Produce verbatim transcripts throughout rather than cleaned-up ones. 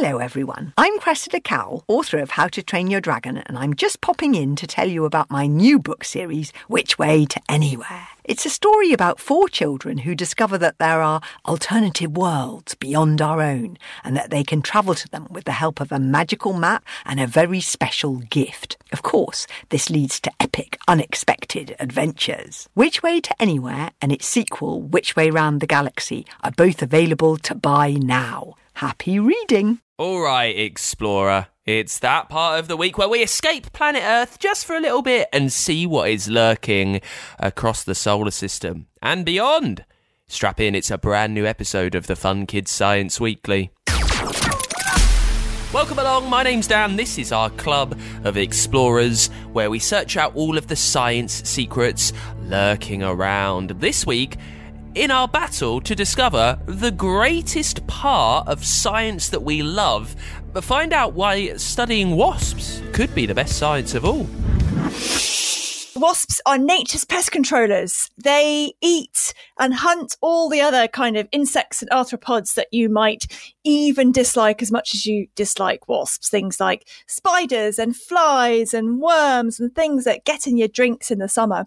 Hello everyone, I'm Cressida Cowell, author of How to Train Your Dragon, and I'm just popping in to tell you about my new book series, Which Way to Anywhere. It's a story about four children who discover that there are alternative worlds beyond our own and that they can travel to them with the help of a magical map and a very special gift. Of course, this leads to epic, unexpected adventures. Which Way to Anywhere and its sequel, Which Way Round the Galaxy, are both available to buy now. Happy reading! All right, Explorer. It's that part of the week where we escape planet Earth just for a little bit and see what is lurking across the solar system and beyond. Strap in, it's a brand new episode of the Fun Kids Science Weekly. Welcome along, my name's Dan. This is our club of explorers where we search out all of the science secrets lurking around. This week, in our battle to discover the greatest part of science that we love, but find out why studying wasps could be the best science of all. Wasps are nature's pest controllers. They eat and hunt all the other kind of insects and arthropods that you might even dislike as much as you dislike wasps. Things like spiders and flies and worms and things that get in your drinks in the summer.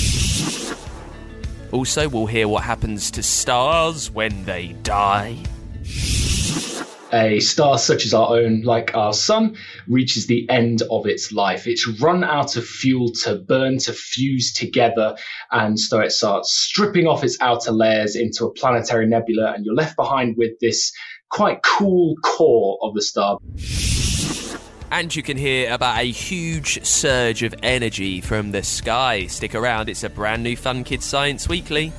Also, we'll hear what happens to stars when they die. A star such as our own, like our sun, reaches the end of its life. It's run out of fuel to burn, to fuse together, and so it starts stripping off its outer layers into a planetary nebula, and you're left behind with this quite cool core of the star. And you can hear about a huge surge of energy from the sky. Stick around, it's a brand new Fun Kids Science Weekly.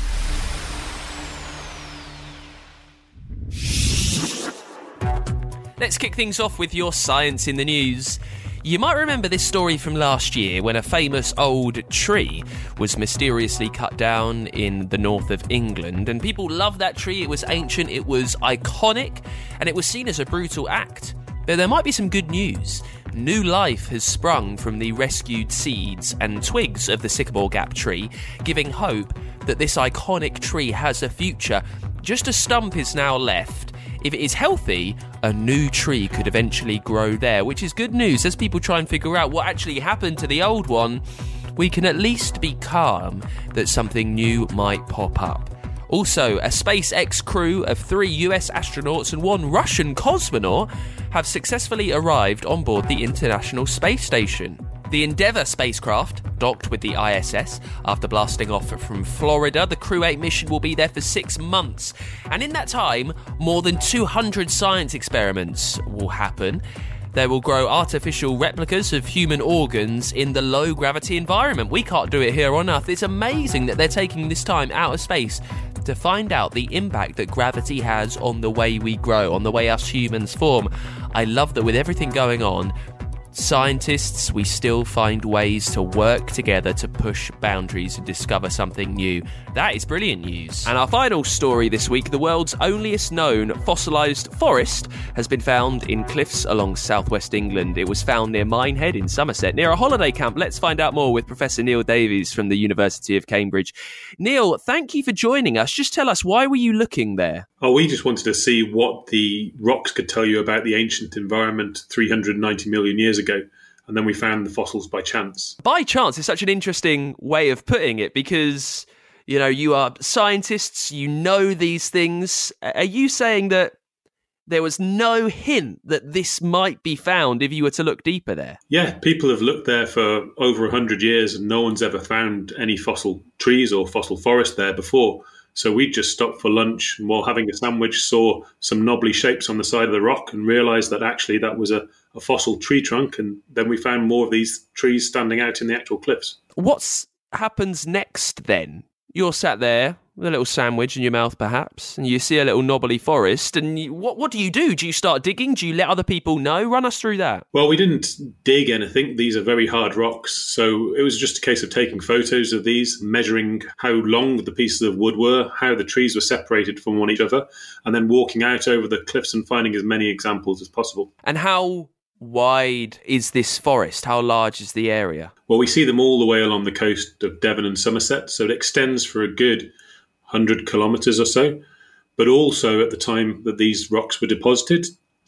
Let's kick things off with your science in the news. You might remember this story from last year when a famous old tree was mysteriously cut down in the north of England, and people loved that tree. It was ancient, it was iconic, and it was seen as a brutal act. Though there might be some good news. New life has sprung from the rescued seeds and twigs of the Sycamore Gap tree, giving hope that this iconic tree has a future. Just a stump is now left. If it is healthy, a new tree could eventually grow there, which is good news. As people try and figure out what actually happened to the old one, we can at least be calm that something new might pop up. Also, a SpaceX crew of three U S astronauts and one Russian cosmonaut have successfully arrived on board the International Space Station. The Endeavour spacecraft docked with the I S S after blasting off from Florida. The Crew eight mission will be there for six months. And in that time, more than two hundred science experiments will happen. They will grow artificial replicas of human organs in the low-gravity environment. We can't do it here on Earth. It's amazing that they're taking this time out of space to find out the impact that gravity has on the way we grow, on the way us humans form. I love that with everything going on, scientists, we still find ways to work together to push boundaries and discover something new. That is brilliant news. And our final story this week, the world's onlyest known fossilised forest has been found in cliffs along southwest England. It was found near Minehead in Somerset, near a holiday camp. Let's find out more with Professor Neil Davies from the University of Cambridge. Neil, thank you for joining us. Just tell us, why were you looking there? Oh, we just wanted to see what the rocks could tell you about the ancient environment three hundred ninety million years ago. And then we found the fossils by chance. By chance is such an interesting way of putting it because, you know, you are scientists, you know these things. Are you saying that there was no hint that this might be found if you were to look deeper there? Yeah, people have looked there for over one hundred years and no one's ever found any fossil trees or fossil forest there before. So we just stopped for lunch and while having a sandwich saw some knobbly shapes on the side of the rock and realised that actually that was a, a fossil tree trunk. And then we found more of these trees standing out in the actual cliffs. What happens next then? You're sat there with a little sandwich in your mouth perhaps, and you see a little knobbly forest, and you, what what do you do? Do you start digging? Do you let other people know? Run us through that. Well, we didn't dig anything. These are very hard rocks, so it was just a case of taking photos of these, measuring how long the pieces of wood were, how the trees were separated from one another, and then walking out over the cliffs and finding as many examples as possible. And how wide is this forest? How large is the area? Well, we see them all the way along the coast of Devon and Somerset, so it extends for a good one hundred kilometres or so. But also at the time that these rocks were deposited,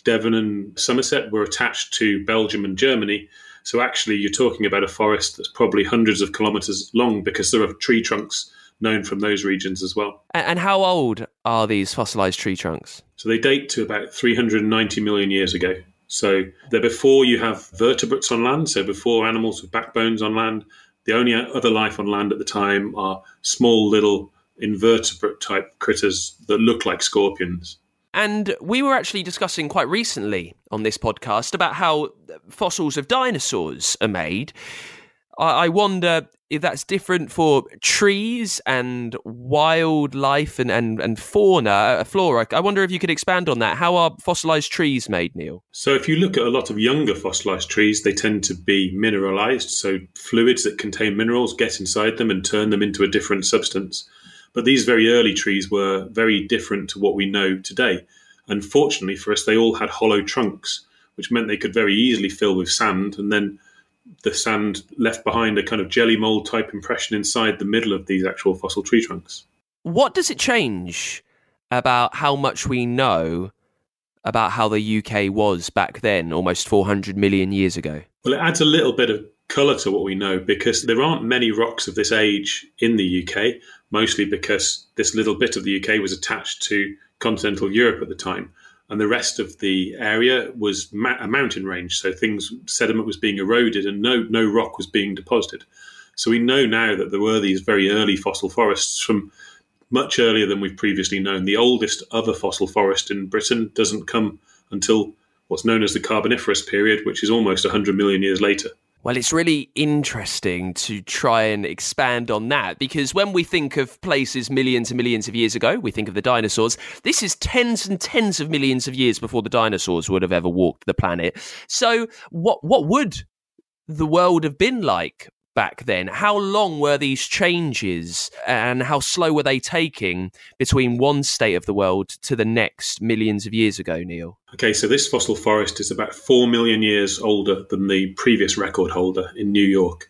Devon and Somerset were attached to Belgium and Germany. So actually, you're talking about a forest that's probably hundreds of kilometres long because there are tree trunks known from those regions as well. And how old are these fossilised tree trunks? So they date to about three hundred ninety million years ago. So they're before you have vertebrates on land, so before animals with backbones on land. The only other life on land at the time are small little invertebrate type critters that look like scorpions. And we were actually discussing quite recently on this podcast about how fossils of dinosaurs are made. I wonder if that's different for trees and wildlife and, and, and fauna, flora. I wonder if you could expand on that. How are fossilised trees made, Neil? So if you look at a lot of younger fossilised trees, they tend to be mineralised. So fluids that contain minerals get inside them and turn them into a different substance. But these very early trees were very different to what we know today. Unfortunately for us, they all had hollow trunks, which meant they could very easily fill with sand, and then the sand left behind a kind of jelly mold type impression inside the middle of these actual fossil tree trunks. What does it change about how much we know about how the U K was back then, almost four hundred million years ago? Well, it adds a little bit of colour to what we know because there aren't many rocks of this age in the U K, mostly because this little bit of the U K was attached to continental Europe at the time. And the rest of the area was ma- a mountain range. So things, sediment was being eroded and no, no rock was being deposited. So we know now that there were these very early fossil forests from much earlier than we've previously known. The oldest other fossil forest in Britain doesn't come until what's known as the Carboniferous period, which is almost one hundred million years later. Well, it's really interesting to try and expand on that, because when we think of places millions and millions of years ago, we think of the dinosaurs. This is tens and tens of millions of years before the dinosaurs would have ever walked the planet. So what what would the world have been like back then? How long were these changes and how slow were they taking between one state of the world to the next millions of years ago, Neil? Okay, so this fossil forest is about four million years older than the previous record holder in New York.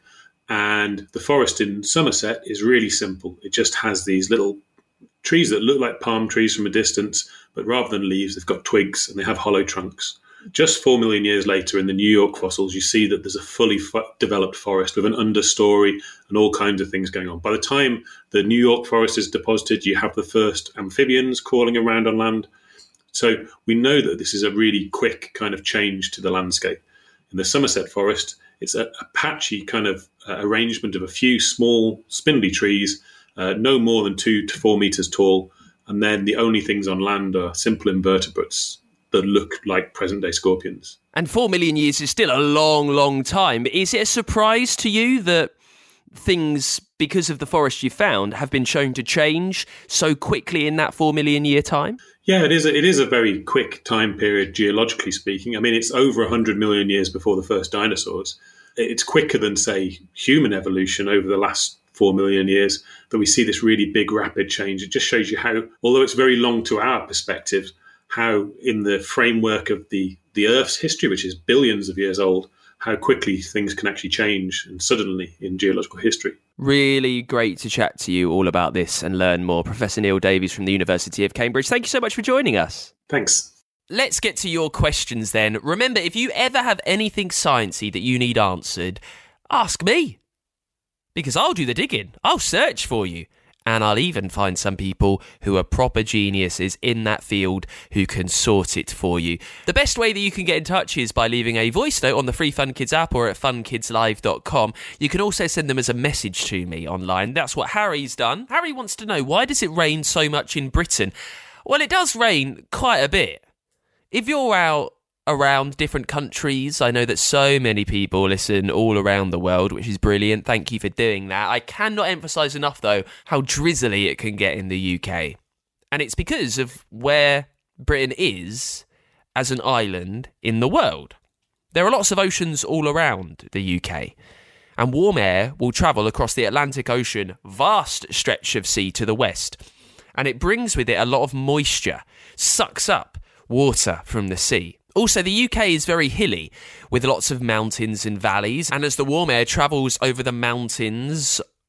And the forest in Somerset is really simple. It just has these little trees that look like palm trees from a distance, but rather than leaves, they've got twigs and they have hollow trunks. Just four million years later in the New York fossils, you see that there's a fully f- developed forest with an understory and all kinds of things going on. By the time the New York forest is deposited, you have the first amphibians crawling around on land. So we know that this is a really quick kind of change to the landscape. In the Somerset forest, it's a, a patchy kind of uh, arrangement of a few small spindly trees, uh, no more than two to four meters tall. And then the only things on land are simple invertebrates that look like present-day scorpions. And four million years is still a long, long time. Is it a surprise to you that things, because of the forest you found, have been shown to change so quickly in that four million year time? Yeah, it is. A, it is a very quick time period, geologically speaking. I mean, it's over one hundred million years before the first dinosaurs. It's quicker than, say, human evolution over the last four million years, that we see this really big, rapid change. It just shows you how, although it's very long to our perspective, how in the framework of the, the Earth's history, which is billions of years old, how quickly things can actually change and suddenly in geological history. Really great to chat to you all about this and learn more. Professor Neil Davies from the University of Cambridge, thank you so much for joining us. Thanks. Let's get to your questions then. Remember, if you ever have anything sciencey that you need answered, ask me. Because I'll do the digging. I'll search for you. And I'll even find some people who are proper geniuses in that field who can sort it for you. The best way that you can get in touch is by leaving a voice note on the free Fun Kids app or at fun kids live dot com. You can also send them as a message to me online. That's what Harry's done. Harry wants to know, why does it rain so much in Britain? Well, it does rain quite a bit. If you're out around different countries, I know that so many people listen all around the world, which is brilliant. Thank you for doing that. I cannot emphasise enough, though, how drizzly it can get in the U K. And it's because of where Britain is as an island in the world. There are lots of oceans all around the U K, and warm air will travel across the Atlantic Ocean, vast stretch of sea to the west, and it brings with it a lot of moisture, sucks up water from the sea. Also, the U K is very hilly, with lots of mountains and valleys, and as the warm air travels over the mountains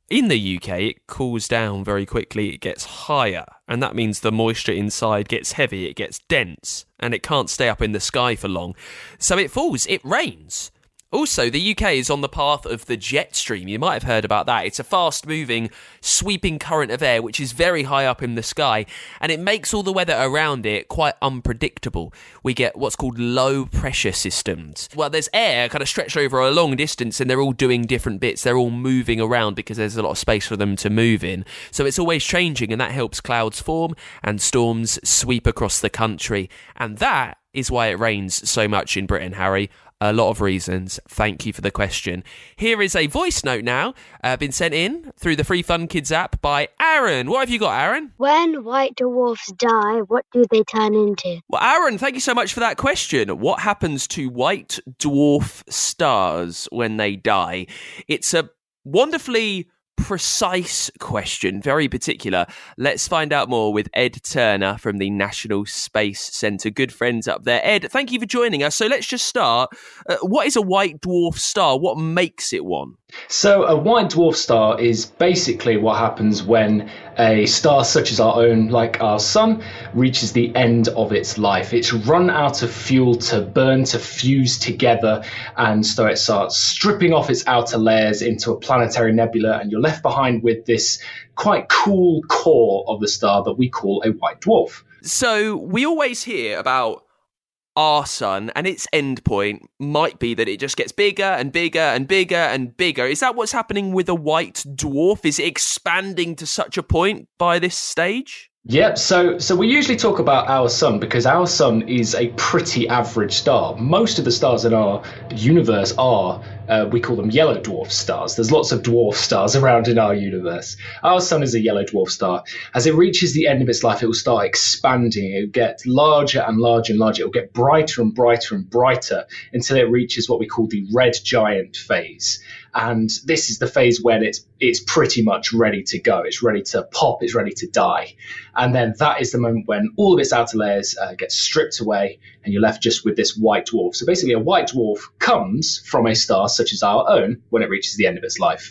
In the U K, it cools down very quickly, it gets higher, and that means the moisture inside gets heavy, it gets dense, and it can't stay up in the sky for long. So it falls, it rains. Also, the U K is on the path of the jet stream. You might have heard about that. It's a fast-moving, sweeping current of air which is very high up in the sky, and it makes all the weather around it quite unpredictable. We get what's called low-pressure systems. Well, there's air kind of stretched over a long distance, and they're all doing different bits. They're all moving around because there's a lot of space for them to move in. So it's always changing, and that helps clouds form and storms sweep across the country. And that is why it rains so much in Britain, Harry. A lot of reasons. Thank you for the question. Here is a voice note now, uh, been sent in through the Free Fun Kids app by Aaron. What have you got, Aaron? When white dwarfs die, what do they turn into? Well, Aaron, thank you so much for that question. What happens to white dwarf stars when they die? It's a wonderfully precise question, very particular. Let's find out more with Ed Turner from the National Space Centre. Good friends up there. Ed, thank you for joining us. So let's just start. Uh, what is a white dwarf star? What makes it one? So a white dwarf star is basically what happens when a star such as our own, like our sun, reaches the end of its life. It's run out of fuel to burn, to fuse together, and so it starts stripping off its outer layers into a planetary nebula, and you're left behind with this quite cool core of the star that we call a white dwarf. So we always hear about our sun, and its end point might be that it just gets bigger and bigger and bigger and bigger. Is that what's happening with a white dwarf? Is it expanding to such a point by this stage? Yep, so so we usually talk about our sun because our sun is a pretty average star. Most of the stars in our universe are, uh, we call them yellow dwarf stars. There's lots of dwarf stars around in our universe. Our sun is a yellow dwarf star. As it reaches the end of its life, it will start expanding. It will get larger and larger and larger. It will get brighter and brighter and brighter until it reaches what we call the red giant phase. And this is the phase when it's it's pretty much ready to go. It's ready to pop. It's ready to die. And then that is the moment when all of its outer layers uh, get stripped away and you're left just with this white dwarf. So basically a white dwarf comes from a star such as our own when it reaches the end of its life.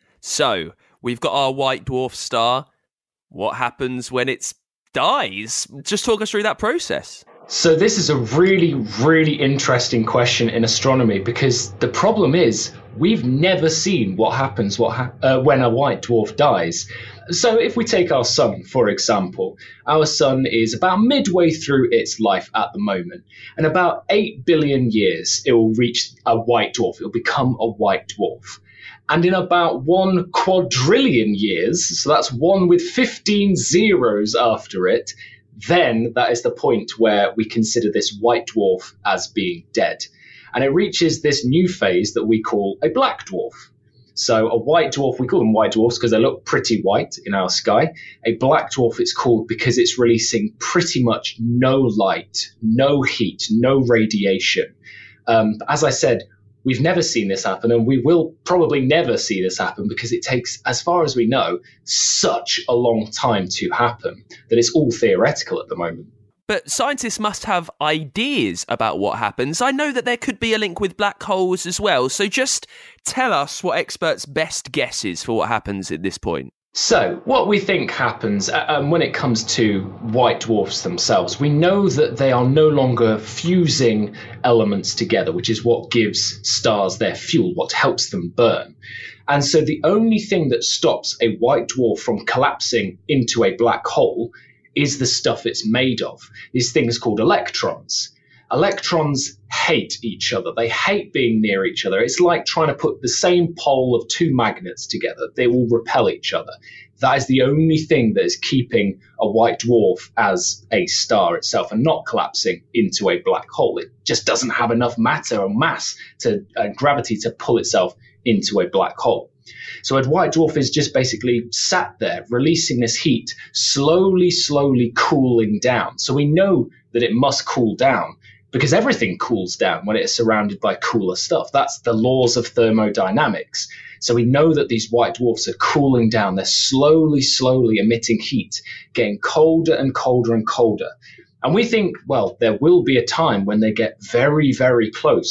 So we've got our white dwarf star. What happens when it dies? Just talk us through that process. So this is a really, really interesting question in astronomy because the problem is we've never seen what happens what ha- uh, when a white dwarf dies. So if we take our sun, for example, our sun is about midway through its life at the moment. In about eight billion years, it will reach a white dwarf. It will become a white dwarf. And in about one quadrillion years, so that's one with fifteen zeros after it, then that is the point where we consider this white dwarf as being dead. And it reaches this new phase that we call a black dwarf. So a white dwarf, we call them white dwarfs because they look pretty white in our sky. A black dwarf it's called because it's releasing pretty much no light, no heat, no radiation. Um, as I said, we've never seen this happen, and we will probably never see this happen because it takes, as far as we know, such a long time to happen that it's all theoretical at the moment. But scientists must have ideas about what happens. I know that there could be a link with black holes as well. So just tell us what experts' best guess is for what happens at this point. So what we think happens um, when it comes to white dwarfs themselves, we know that they are no longer fusing elements together, which is what gives stars their fuel, what helps them burn. And so the only thing that stops a white dwarf from collapsing into a black hole is the stuff it's made of, these things called electrons. Electrons hate each other. They hate being near each other. It's like trying to put the same pole of two magnets together. They will repel each other. That is the only thing that is keeping a white dwarf as a star itself and not collapsing into a black hole. It just doesn't have enough matter or mass to uh, gravity to pull itself into a black hole. So a white dwarf is just basically sat there, releasing this heat, slowly, slowly cooling down. So we know that it must cool down because everything cools down when it is surrounded by cooler stuff. That's the laws of thermodynamics. So we know that these white dwarfs are cooling down. They're slowly, slowly emitting heat, getting colder and colder and colder. And we think, well, there will be a time when they get very, very close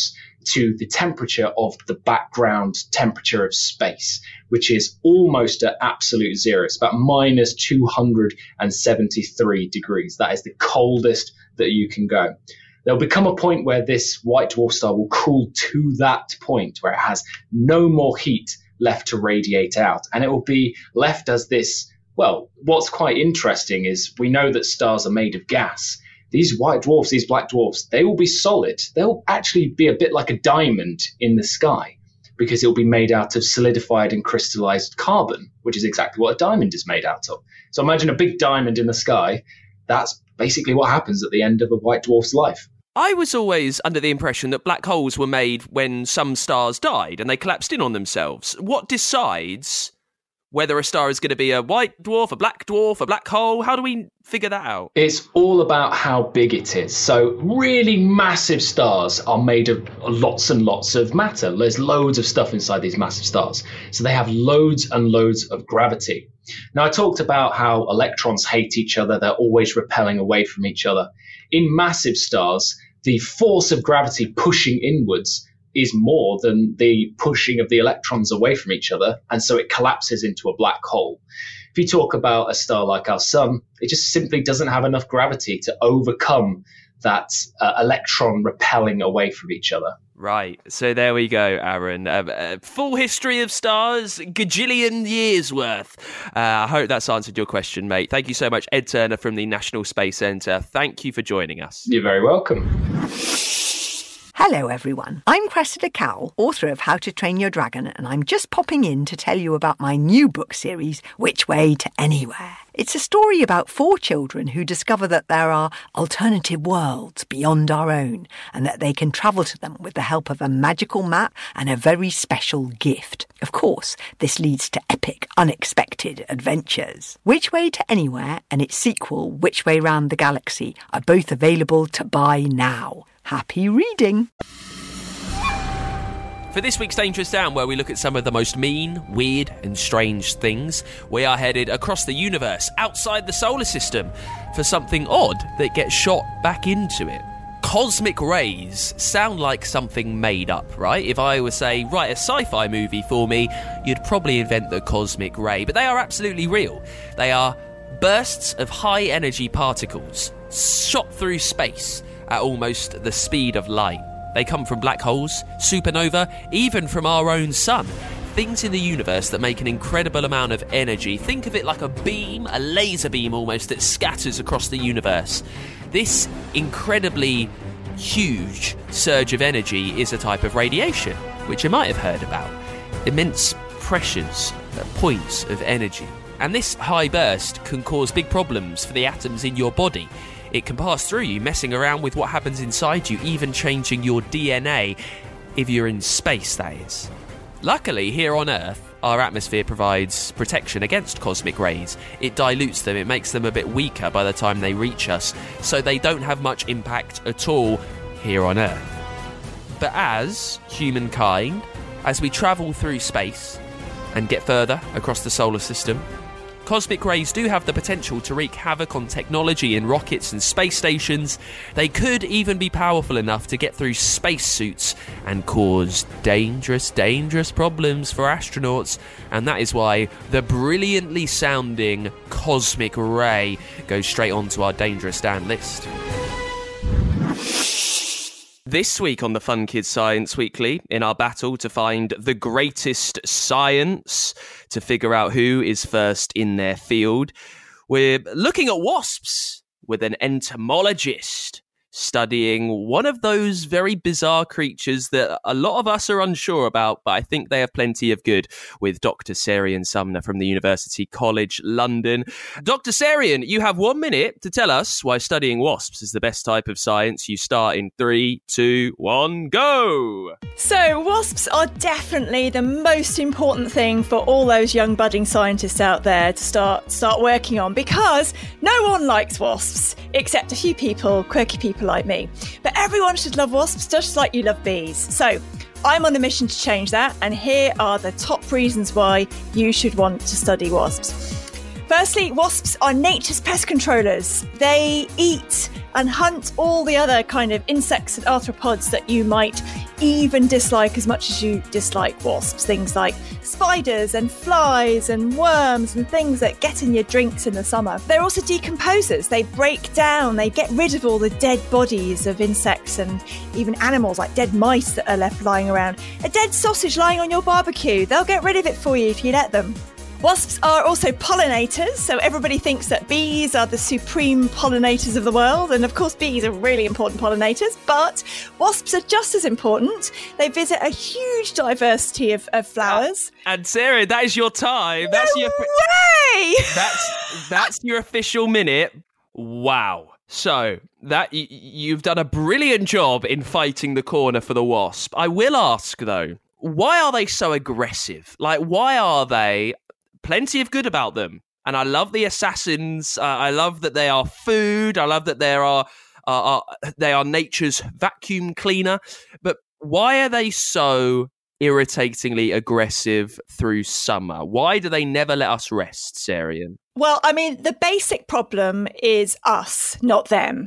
to the temperature of the background temperature of space, which is almost at absolute zero. It's about minus two hundred seventy-three degrees. That is the coldest that you can go. There'll become a point where this white dwarf star will cool to that point where it has no more heat left to radiate out. And it will be left as this, well, what's quite interesting is we know that stars are made of gas. These white dwarfs, these black dwarfs, they will be solid. They'll actually be a bit like a diamond in the sky because it will be made out of solidified and crystallized carbon, which is exactly what a diamond is made out of. So imagine a big diamond in the sky. That's basically what happens at the end of a white dwarf's life. I was always under the impression that black holes were made when some stars died and they collapsed in on themselves. What decides whether a star is going to be a white dwarf, a black dwarf, a black hole? How do we figure that out? It's all about how big it is. So really massive stars are made of lots and lots of matter. There's loads of stuff inside these massive stars. So they have loads and loads of gravity. Now, I talked about how electrons hate each other. They're always repelling away from each other. In massive stars, the force of gravity pushing inwards is more than the pushing of the electrons away from each other, and so it collapses into a black hole. If you talk about a star like our sun, it just simply doesn't have enough gravity to overcome that uh, electron repelling away from each other. Right, so there we go, Aaron. Uh, uh, full history of stars, gajillion years worth. Uh, I hope that's answered your question, mate. Thank you so much, Ed Turner from the National Space Centre. Thank you for joining us. You're very welcome. Hello everyone, I'm Cressida Cowell, author of How to Train Your Dragon, and I'm just popping in to tell you about my new book series, Which Way to Anywhere. It's a story about four children who discover that there are alternative worlds beyond our own and that they can travel to them with the help of a magical map and a very special gift. Of course, this leads to epic, unexpected adventures. Which Way to Anywhere and its sequel, Which Way Round the Galaxy, are both available to buy now. Happy reading! For this week's Dangerous Down, where we look at some of the most mean, weird and strange things, we are headed across the universe, outside the solar system, for something odd that gets shot back into it. Cosmic rays sound like something made up, right? If I were, say, write a sci-fi movie for me, you'd probably invent the cosmic ray. But they are absolutely real. They are bursts of high-energy particles shot through space at almost the speed of light. They come from black holes, supernova, even from our own sun. Things in the universe that make an incredible amount of energy. Think of it like a beam, a laser beam almost, that scatters across the universe. This incredibly huge surge of energy is a type of radiation, which you might have heard about. Immense pressures at points of energy. And this high burst can cause big problems for the atoms in your body. It can pass through you, messing around with what happens inside you, even changing your D N A, if you're in space, that is. Luckily, here on Earth, our atmosphere provides protection against cosmic rays. It dilutes them, it makes them a bit weaker by the time they reach us, so they don't have much impact at all here on Earth. But as humankind, as we travel through space and get further across the solar system, cosmic rays do have the potential to wreak havoc on technology in rockets and space stations. They could even be powerful enough to get through spacesuits and cause dangerous, dangerous problems for astronauts. And that is why the brilliantly sounding cosmic ray goes straight onto our Dangerous Dan list. This week on the Fun Kids Science Weekly, in our battle to find the greatest science, to figure out who is first in their field, we're looking at wasps with an entomologist studying one of those very bizarre creatures that a lot of us are unsure about, but I think they have plenty of good, with Doctor Sarian Sumner from the University College London. Doctor Sarian, you have one minute to tell us why studying wasps is the best type of science. You start in three, two, one, go! So, wasps are definitely the most important thing for all those young budding scientists out there to start start working on, because no one likes wasps, except a few people, quirky people like me. But everyone should love wasps just like you love bees. So I'm on a mission to change that, and here are the top reasons why you should want to study wasps. Firstly, wasps are nature's pest controllers. They eat and hunt all the other kind of insects and arthropods that you might even dislike as much as you dislike wasps. Things like spiders and flies and worms and things that get in your drinks in the summer. They're also decomposers. They break down, they get rid of all the dead bodies of insects and even animals like dead mice that are left lying around. A dead sausage lying on your barbecue, they'll get rid of it for you if you let them. Wasps are also pollinators, so everybody thinks that bees are the supreme pollinators of the world, and of course bees are really important pollinators, but wasps are just as important. They visit a huge diversity of, of flowers. And Sarah, that is your time. No That's your way! That's that's your official minute. Wow. So that y- you've done a brilliant job in fighting the corner for the wasp. I will ask though, why are they so aggressive? Like, why are they? Plenty of good about them. And I love the assassins. Uh, I love that they are food. I love that they are, uh, are they are nature's vacuum cleaner. But why are they so irritatingly aggressive through summer? Why do they never let us rest, Sarian? Well, I mean, the basic problem is us, not them.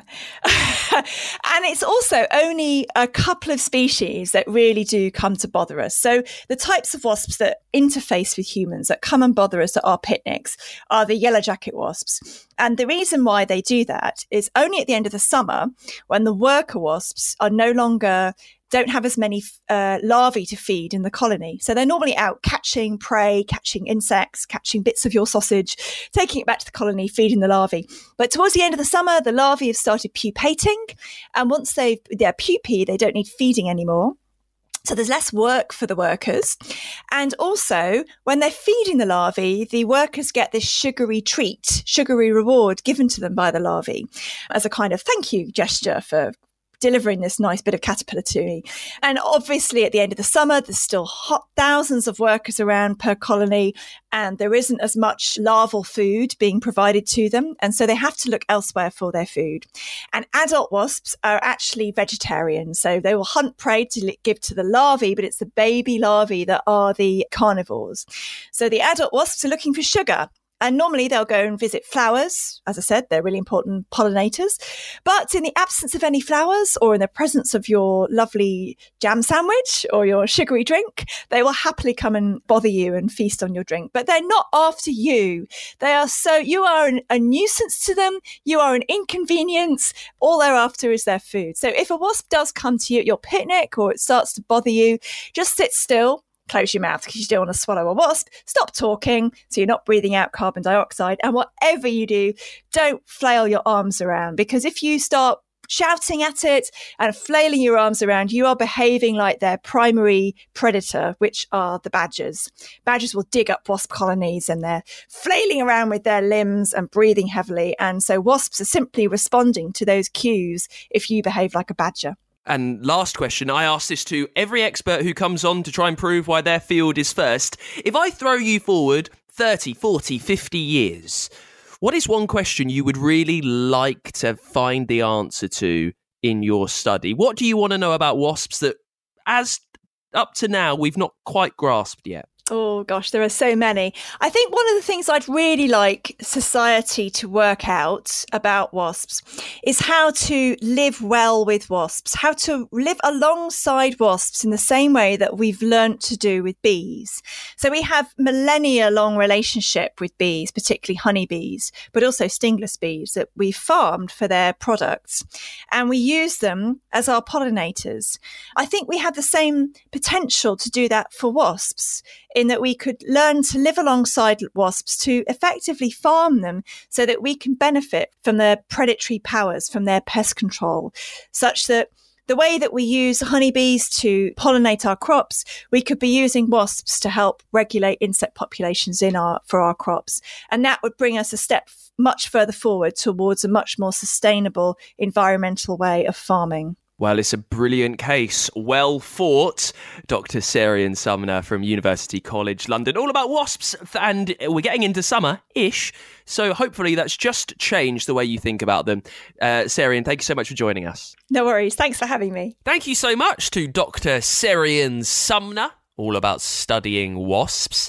And it's also only a couple of species that really do come to bother us. So the types of wasps that interface with humans, that come and bother us at our picnics, are the yellow jacket wasps. And the reason why they do that is only at the end of the summer, when the worker wasps are no longer don't have as many uh, larvae to feed in the colony. So they're normally out catching prey, catching insects, catching bits of your sausage, taking it back to the colony, feeding the larvae. But towards the end of the summer, the larvae have started pupating. And once they've, they're pupae, they don't need feeding anymore. So there's less work for the workers. And also, when they're feeding the larvae, the workers get this sugary treat, sugary reward given to them by the larvae as a kind of thank you gesture for delivering this nice bit of caterpillar to me. And obviously at the end of the summer, there's still hot thousands of workers around per colony, and there isn't as much larval food being provided to them. And so they have to look elsewhere for their food. And adult wasps are actually vegetarian. So they will hunt prey to give to the larvae, but it's the baby larvae that are the carnivores. So the adult wasps are looking for sugar. And normally they'll go and visit flowers. As I said, they're really important pollinators. But in the absence of any flowers, or in the presence of your lovely jam sandwich or your sugary drink, they will happily come and bother you and feast on your drink. But they're not after you. They are so, you are an, a nuisance to them. You are an inconvenience. All they're after is their food. So if a wasp does come to you at your picnic, or it starts to bother you, just sit still. Close your mouth because you don't want to swallow a wasp. Stop talking so you're not breathing out carbon dioxide. And whatever you do, don't flail your arms around, because if you start shouting at it and flailing your arms around, you are behaving like their primary predator, which are the badgers. Badgers will dig up wasp colonies and they're flailing around with their limbs and breathing heavily. And so wasps are simply responding to those cues if you behave like a badger. And last question, I ask this to every expert who comes on to try and prove why their field is first. If I throw you forward thirty, forty, fifty years, what is one question you would really like to find the answer to in your study? What do you want to know about wasps that, as up to now, we've not quite grasped yet? Oh, gosh, there are so many. I think one of the things I'd really like society to work out about wasps is how to live well with wasps, how to live alongside wasps in the same way that we've learnt to do with bees. So we have millennia long relationship with bees, particularly honeybees, but also stingless bees that we farmed for their products. And we use them as our pollinators. I think we have the same potential to do that for wasps, in that we could learn to live alongside wasps, to effectively farm them so that we can benefit from their predatory powers, from their pest control, such that the way that we use honeybees to pollinate our crops, we could be using wasps to help regulate insect populations in our for our crops. And that would bring us a step much further forward towards a much more sustainable environmental way of farming. Well, it's a brilliant case. Well fought. Doctor Sarian Sumner from University College London. All about wasps, and we're getting into summer-ish, so hopefully that's just changed the way you think about them. Uh, Sarian, thank you so much for joining us. No worries. Thanks for having me. Thank you so much to Doctor Sarian Sumner, all about studying wasps.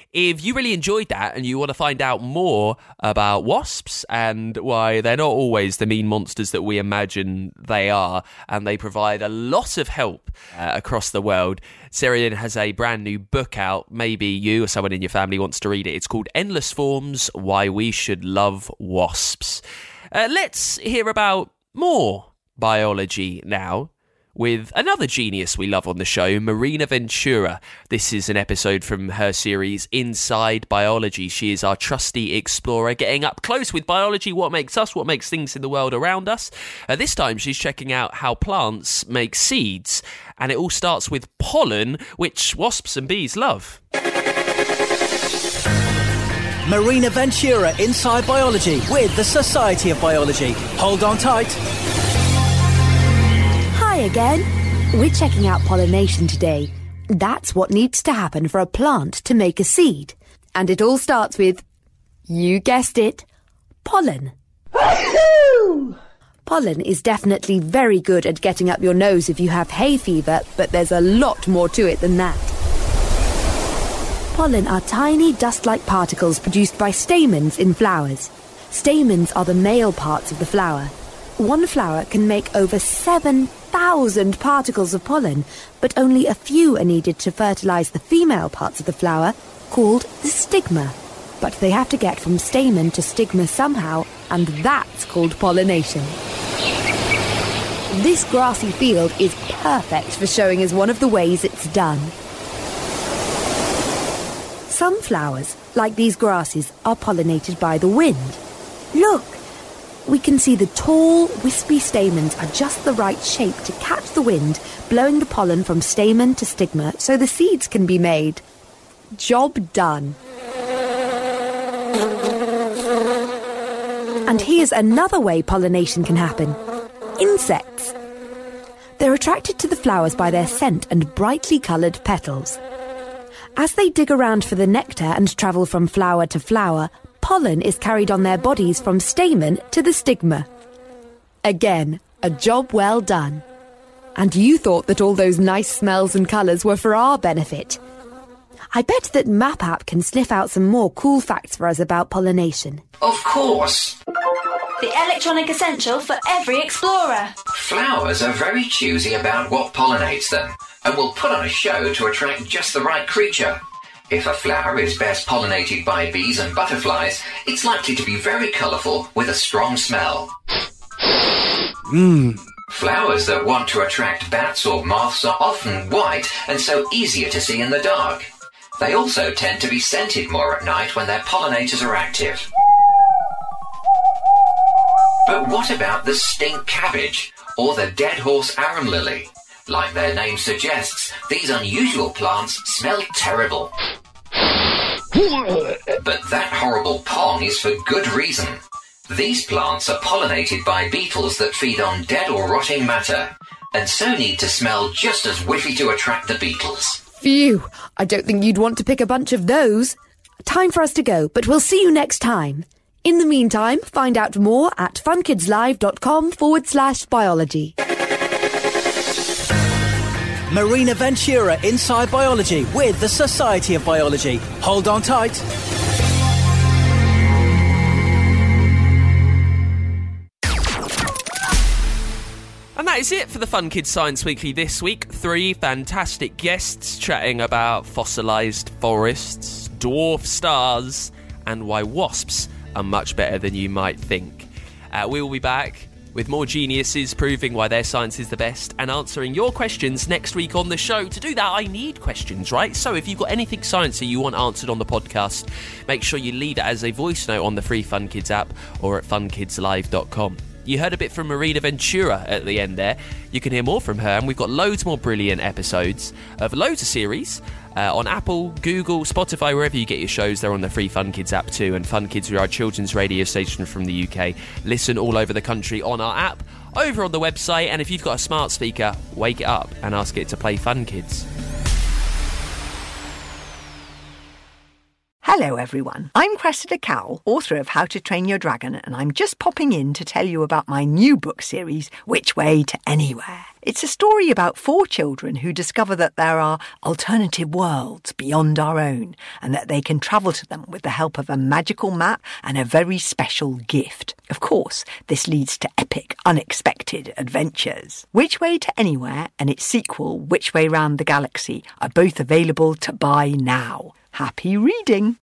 If you really enjoyed that and you want to find out more about wasps and why they're not always the mean monsters that we imagine they are, and they provide a lot of help uh, across the world, Sarah Lynn has a brand new book out. Maybe you or someone in your family wants to read it. It's called Endless Forms, Why We Should Love Wasps. Uh, let's hear about more biology now, with another genius we love on the show, Marina Ventura. This is an episode from her series Inside Biology. She is our trusty explorer, getting up close with biology, what makes us, what makes things in the world around us. Uh, this time she's checking out how plants make seeds, and it all starts with pollen, which wasps and bees love. Marina Ventura Inside Biology with the Society of Biology. Hold on tight. Hi again. We're checking out pollination today. That's what needs to happen for a plant to make a seed. And it all starts with, you guessed it, pollen. Pollen is definitely very good at getting up your nose if you have hay fever, but there's a lot more to it than that. Pollen are tiny dust-like particles produced by stamens in flowers. Stamens are the male parts of the flower. One flower can make over seven thousand particles of pollen, but only a few are needed to fertilise the female parts of the flower, called the stigma. But they have to get from stamen to stigma somehow, and that's called pollination. This grassy field is perfect for showing us one of the ways it's done. Some flowers, like these grasses, are pollinated by the wind. Look! We can see the tall, wispy stamens are just the right shape to catch the wind, blowing the pollen from stamen to stigma so the seeds can be made. Job done. And here's another way pollination can happen. Insects. They're attracted to the flowers by their scent and brightly coloured petals. As they dig around for the nectar and travel from flower to flower, pollen is carried on their bodies from stamen to the stigma. Again, a job well done. And you thought that all those nice smells and colours were for our benefit. I bet that MapApp can sniff out some more cool facts for us about pollination. Of course. The electronic essential for every explorer. Flowers are very choosy about what pollinates them, and will put on a show to attract just the right creature. If a flower is best pollinated by bees and butterflies, it's likely to be very colourful with a strong smell. Mmm. Flowers that want to attract bats or moths are often white and so easier to see in the dark. They also tend to be scented more at night when their pollinators are active. But what about the stink cabbage or the dead horse arum lily? Like their name suggests, these unusual plants smell terrible. But that horrible pong is for good reason. These plants are pollinated by beetles that feed on dead or rotting matter, and so need to smell just as whiffy to attract the beetles. Phew, I don't think you'd want to pick a bunch of those. Time for us to go, but we'll see you next time. In the meantime, find out more at funkidslive.com forward slash biology. Marina Ventura Inside Biology with the Society of Biology. Hold on tight. And that is it for the Fun Kids Science Weekly this week. Three fantastic guests chatting about fossilised forests, dwarf stars, and why wasps are much better than you might think. Uh, we will be back with more geniuses proving why their science is the best and answering your questions next week on the show. To do that, I need questions, right? So if you've got anything sciencey you want answered on the podcast, make sure you leave it as a voice note on the free Fun Kids app or at fun kids live dot com. You heard a bit from Marina Ventura at the end there. You can hear more from her, and we've got loads more brilliant episodes of loads of series uh, on Apple, Google, Spotify, wherever you get your shows. They're on the free Fun Kids app too, and Fun Kids, we are a children's radio station from the U K. Listen all over the country on our app, over on the website, and if you've got a smart speaker, wake it up and ask it to play Fun Kids. Hello everyone, I'm Cressida Cowell, author of How to Train Your Dragon, and I'm just popping in to tell you about my new book series, Which Way to Anywhere. It's a story about four children who discover that there are alternative worlds beyond our own and that they can travel to them with the help of a magical map and a very special gift. Of course, this leads to epic, unexpected adventures. Which Way to Anywhere and its sequel, Which Way Round the Galaxy, are both available to buy now. Happy reading!